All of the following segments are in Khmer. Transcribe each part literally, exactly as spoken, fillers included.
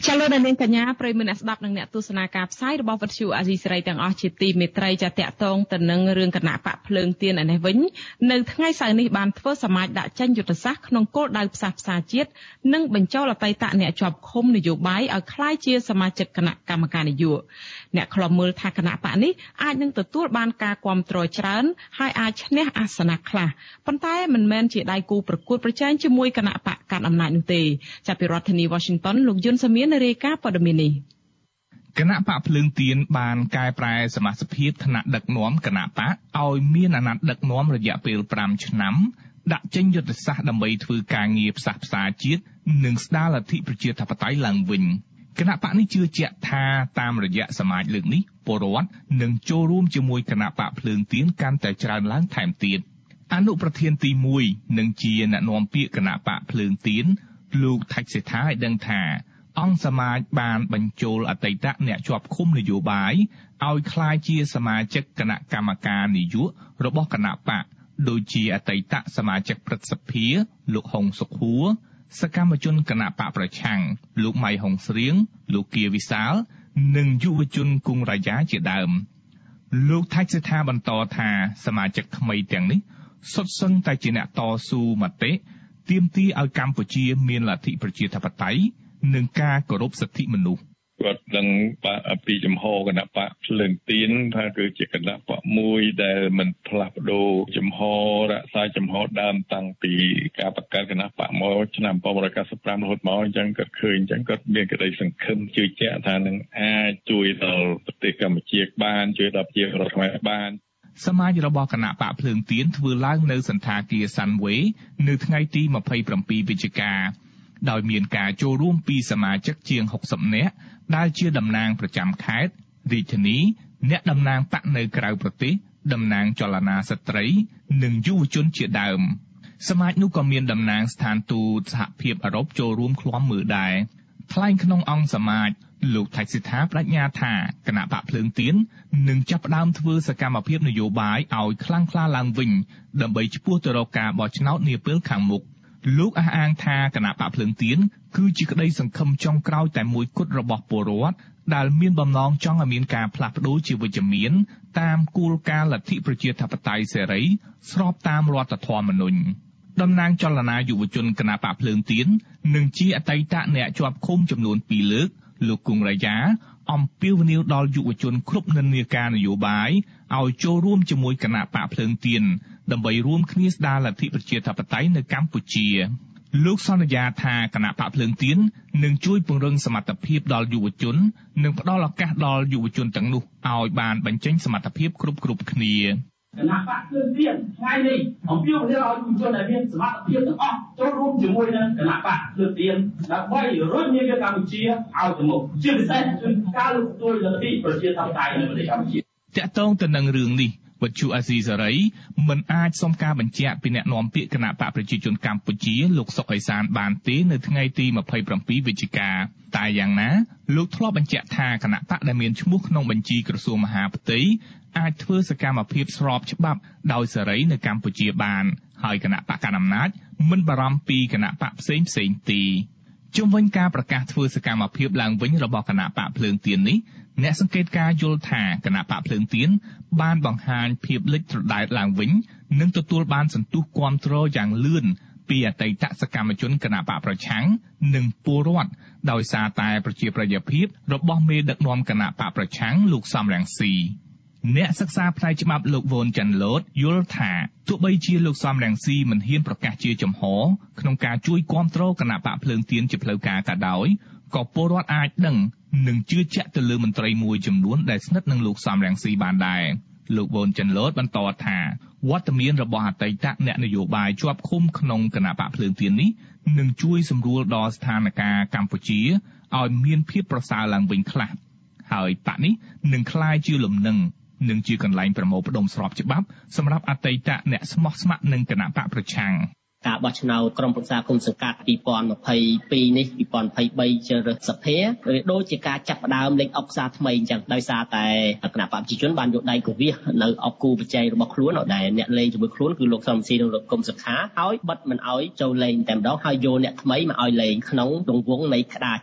ចាលោកនាងកញ្ញាប្រិយមិត្តអ្នកស្ដាប់និងអ្នកទស្សនាការផ្សាយរបស់វិទ្យុអាស៊ីសេរីទាំងអស់ជាទីមេត្រីចាតកតងទៅនឹងរឿងគណៈបកភ្លើងទៀនឯនេះវិញនៅថ្ងៃសៅរ៍នេះបានធ្វើសមាជដាក់ចេញយុទ្ធសាស្ត្រក្នុងគោលដៅផ្សះផ្សាជាតិនិងបញ្ចូលអតីតអ្នកជាប់ឃុំនយោបាយឲ្យក្លាយជាសមាជិកគណៈកម្មការនយោបាយអ្នកខ្លំមើលថាគណៈបកនេះអាចនឹងទទួលបានការគាំទ្រច្រើនហើយអាចឈ្នះអាសនៈខ្លះប៉ុន្តែមិនមែនជាដៃគូប្រកួតប្រជែងជាមួយគណៈបកកាន់អំណាចនោះទេចាប់ពីរដ្ឋធានី Washington លោកយុនសាមៀនរាយការណ៍ព័ត៌មាននេះគណៈបកភ្លើងទៀនបានកែប្រែសមាជិកភាពថ្នាក់ដឹកនាំគណៈបកឲ្យមានអាណត្តិដឹកនាំរយៈពេលប្រាំឆ្នាំដាក់ចេញយុទ្ធសាស្ត្រដើម្បីធ្វើការងារផ្សះផ្សាជាតិនិងស្ដារលទ្ធិប្រជាធិបតេយ្យឡើងវិញគណៈបកនេះជឿជាក់ថាតាមរយៈសមាជលើកនេះពលរដ្ឋនឹងចូលរួមជាមួយគណៈបកភ្លើងទៀនកាន់តែច្រើនឡើងថែមទៀតអនុប្រធានទីមួយនិងជាអ្នកនាំពាក្យគណៈបកភ្លើងទៀនលោកថៃសេដ្ឋាឲ្យដឹងថាអង្គសមាជបានបញ្ចូលអតីតអ្នកជាប់ឃុំនយោបាយឲ្យក្លាយជាសមាជិកគណៈកម្មការនយោបាយរបស់គណៈបកដូចជាអតីតសមាជិកព្រឹទ្ធសភាលោកហុងសុខួរសកម្មជនគណៈបកប្រឆាំងលោកម៉ៃហុងស្រៀងលោកគៀវិសាលនិងយុវជនគង់រាជាជាដើមលោកថៃសេដ្ឋាបន្តថាសមាជិកថ្មីទាំងនេះសុទ្ធសឹងតែជាអ្នកតស៊ូមតិទាមទារឲ្យកម្ពុជាមានលទ្ធិប្រជាធិបតេយ្យនិងការគោរពសិទ្ធិមនុស្សគាត់ដឹងពីចំហគណៈបកភ្លើងទៀនថាគឺជាគណៈបកមួយដែលមិនផ្លាស់ប្ដូរចំហរក្សាចំហដើមតាំងពីការបង្កើតគណៈបកមកឆ្នាំmột nghìn chín trăm chín mươi lămរហូតមកអញ្ចឹងគាត់ឃើញអញ្ចឹងគាត់មានក្តីសង្ឃឹមជឿជាក់ថានឹងអាចជួយដល់ប្រទេសកម្ពុជាបានជួយដល់ប្រជាពលរដ្ឋខ្មែរបានសមាជរបស់គណៈបកភ្លើងទៀនធ្វើឡើងនៅសន្តាគារសាន់វេនៅថ្ងៃទីยี่สิบเจ็ดវិច្ឆិកាដោយមានការចូលរួមពីសមាជិកជាងหกสิบនាក់ដែលជាតំណាងប្រចាំខេត្តរាជធានីអ្នកតំណាងបកនៅក្រៅប្រទេសតំណាងចលនាស្ត្រីនិងយុវជនជាដើមសមាជនោះក៏មានតំណាងស្ថានទូតសហភាពអឺរ៉ុបចូលរួមឃ្លាំមើលដែរថ្លែងក្នុងអង្គសមាជលោកថៃសិដ្ឋាបដិញ្ញាថាគណៈបកភ្លើងទៀននឹងចាប់ផ្ដើមធ្វើសកម្មភាពនយោបាយឲ្យខ្លាំងក្លាឡើងវិញដើម្បីឆ្ពោះទៅរកការបោះឆ្នោតនាពេលខាងមុខលោកអះអាងថាគណៈបកភ្លើងទៀនគឺជាក្តីសង្ឃឹមចុងក្រោយតែមួយគត់របស់ពលរដ្ឋដែលមានបំណងចង់ឲ្យមានការផ្លាស់ប្ដូរជាវិជ្ជមានតាមគោលការណ៍លទ្ធិប្រជាធិបតេយ្យសេរីស្របតាមរដ្ឋធម្មនុញ្ញតំណាងចលនាយុវជនគណៈបកភ្លើងទៀននិងជាអតីតអ្នកជាប់ឃុំចំនួនពីរលើកលោកគង់រាជាអំពាវនាវដល់យុវជនគ្រប់និន្នាការនយោបាយឲ្យចូលរួមជាមួយគណៈបកភ្លើងទៀនដើម្បីរួមគ្នាស្ដារលទ្ធិប្រជាធិបតេយ្យនៅកម្ពុជាលោកសន្យាថាគណៈបកភ្លើងទៀននឹងជួយពង្រឹងសមត្ថភាពដល់យុវជននិងផ្ដល់ឱកាសដល់យុវជនទាំងនោះឲ្យបានបញ្ចេញសមត្ថភាពគ្រប់គ្រប់គ្នាគណៈបកភ្លើងទៀនថ្ងៃនេះអំពាវនាវឲ្យយុវជនដែលមានសមត្ថភាពទាំងអស់ចូលរួមជាមួយនឹងគណៈបកភ្លើងទៀនដើម្បីរុញនាវាកម្ពុជាឲ្យទៅមុខជាពិសេសគឺការលើកស្ទួយលទ្ធិប្រជាធិបតេយ្យនៅប្រទេសកម្ពុជាតាក់ទងទៅនឹងរឿងនេះវិទ្យុអាស៊ីសេរីមិនអាចសុំការបញ្ជាក់ពីអ្នកនាំពាក្យគណៈបកប្រជាជនកម្ពុជាលោកសុកអេសានបានទេនៅថ្ងៃទីยี่สิบเจ็ดវិច្ឆិកាតែយ៉ាងណាលោកធ្លាប់បញ្ជាក់ថាគណៈបកដែលមានឈ្មោះក្នុងបញ្ជីក្រសួងមហាផ្ទៃអាចធ្វើសកម្មភាពស្របច្បាប់ដោយសេរីនៅកម្ពុជាបានហើយគណៈបកកណ្ដាលអំណាចមិនបារម្ភពីគណៈបកផ្សេងផ្សេងទេជុំវិញការប្រកាសធ្វើសកម្មភាពឡើងវិញរបស់គណៈបកភ្លើងទៀននេះអ្នកសង្កេតការយល់ថាគណៈបកភ្លើងទៀនបានបង្ហាញភាពលេចត្រដែតឡើងវិញនិងទទួលបានសន្ទុះគាំទ្រយ៉ាងលឿនពីអតីតសកម្មជនគណៈបកប្រឆាំងនិងពលរដ្ឋដោយសារតែប្រជាប្រិយភាពរបស់មេដឹកនាំគណៈបកប្រឆាំងលោកសំរងស៊ីអ្នកសិក្សាផ្នែកច្បាប់លោកវ៉ុនចាន់ឡូតយល់ថាទោះបីជាលោកសំរងស៊ីមិនហ៊ានប្រកាសជាចំហក្នុងការជួយគាំទ្រគណៈបកភ្លើងទៀនជាផ្លូវការក៏ដោយក៏ពលរដ្ឋអាចដឹងនិងជឿជាក់ទៅលើមន្ត្រីមួយចំនួនដែលស្និទ្ធនឹងលោកសំរងស៊ីបានដែរលោកវ៉ុនចាន់ឡូតបន្តថាវត្តមានរបស់អតីតអ្នកនយោបាយជាប់ឃុំក្នុងគណៈបកភ្លើងទៀននេះនឹងជួយសម្រួលដល់ស្ថានភាពកម្ពុជាឲ្យមានភាពប្រសើរឡើងវិញខ្លះហើយបកនេះនឹងក្លាយជាលំនឹងនិងជាកន្លែងប្រមូលផ្ដុំស្របច្បាប់សម្រាប់អតីតអ្នកស្មោះស្ម័គ្រនឹងគណៈបកប្រឆាំងការបោះឆ្នោតក្រុមប្រឹក្សាគុំសង្កាត់ยี่สิบยี่สิบสองនេះยี่สิบยี่สิบสามជ្រើសរើសសភាឬដូចជាការចាប់ផ្ដើមលេខអុកសាថ្មីអញ្ចឹងដោយសារតែគណៈបព្វជិជនបានយកដៃកវិសនៅអុកគូបច្ច័យរបស់ខ្លួនដែលអ្នកលេងជាមួយខ្លួនគឺលោកសំស៊ីនិងលោកគុំសុខាហើយបិទមិនអោយចូលលេងតែម្ដងហើយយកអ្នកថ្មីមកឲ្យលេងក្នុងទង្វើនៃក្តារចាស់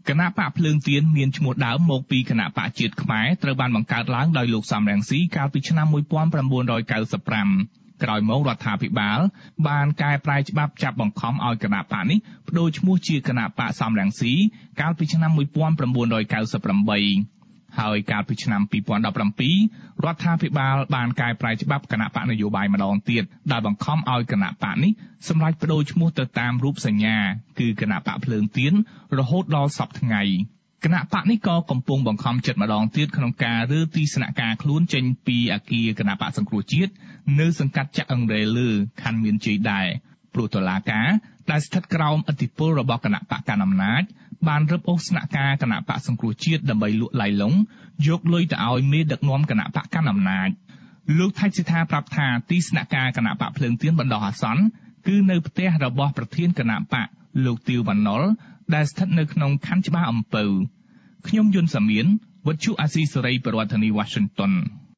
គណៈបកភ្លើងទៀនមានឈ្មោះដើមមកពីគណៈបកជាតិខ្មែរត្រូវបានបង្កើតឡើងដោយលោកសំរងស៊ីកាលពីឆ្នាំmột nghìn chín trăm chín mươi lămក្រោយមករដ្ឋាភិបាលបានកែប្រែច្បាប់ចាប់បង្ខំឲ្យគណៈបកនេះបដូរឈ្មោះជាគណៈបកសំរងស៊ីកាលពីឆ្នាំmột nghìn chín trăm chín mươi támហើយកាលពីឆ្នាំពីរពាន់ដប់ប្រាំពីររដ្ឋាភិបាលបានកែប្រែច្បាប់គណៈបកនយោបាយម្ដងទៀតដែលបង្ខំឲ្យគណៈបកនេះសម្រេចបដូរឈ្មោះទៅតាមរូបសញ្ញាគឺគណៈបកភ្លើងទៀនរហូតដល់សព្វថ្ងៃគណៈបកនេះក៏កំពុងបង្ខំចិត្តម្ដងទៀតក្នុងការរើទីស្នាក់ការខ្លួនចេញពីអគារគណៈបកសង្គ្រោះជាតិនៅសង្កាត់ចាក់អង្រែលើខណ្ឌមានជ័យដែរព្រោះតុលាការដែលស្ថិតក្រោមឥទ្ធិពលរបស់គណៈបកកណ្ដាលអំណាចបានរឹបអូសស្នាក់ការគណៈបកសង្គ្រោះជាតិដើម្បីលក់ឡៃឡុងយកលុយទៅឲ្យមេដឹកនាំគណៈបកកណ្ដាលអំណាចលោកថៃសិដ្ឋាប្រាប់ថាទីស្នាក់ការគណៈបកភ្លើងទៀនបណ្ដោះអាសន្នគឺនៅផ្ទះរបស់ប្រធានគណៈបកលោកទាវវណ្ណុលដែលស្ថិតនៅក្នុងខណ្ឌច្បារអំពៅខ្ញុំយុនសាមៀនវិទ្យុអាស៊ីសេរីប្រធានាធិបតី Washington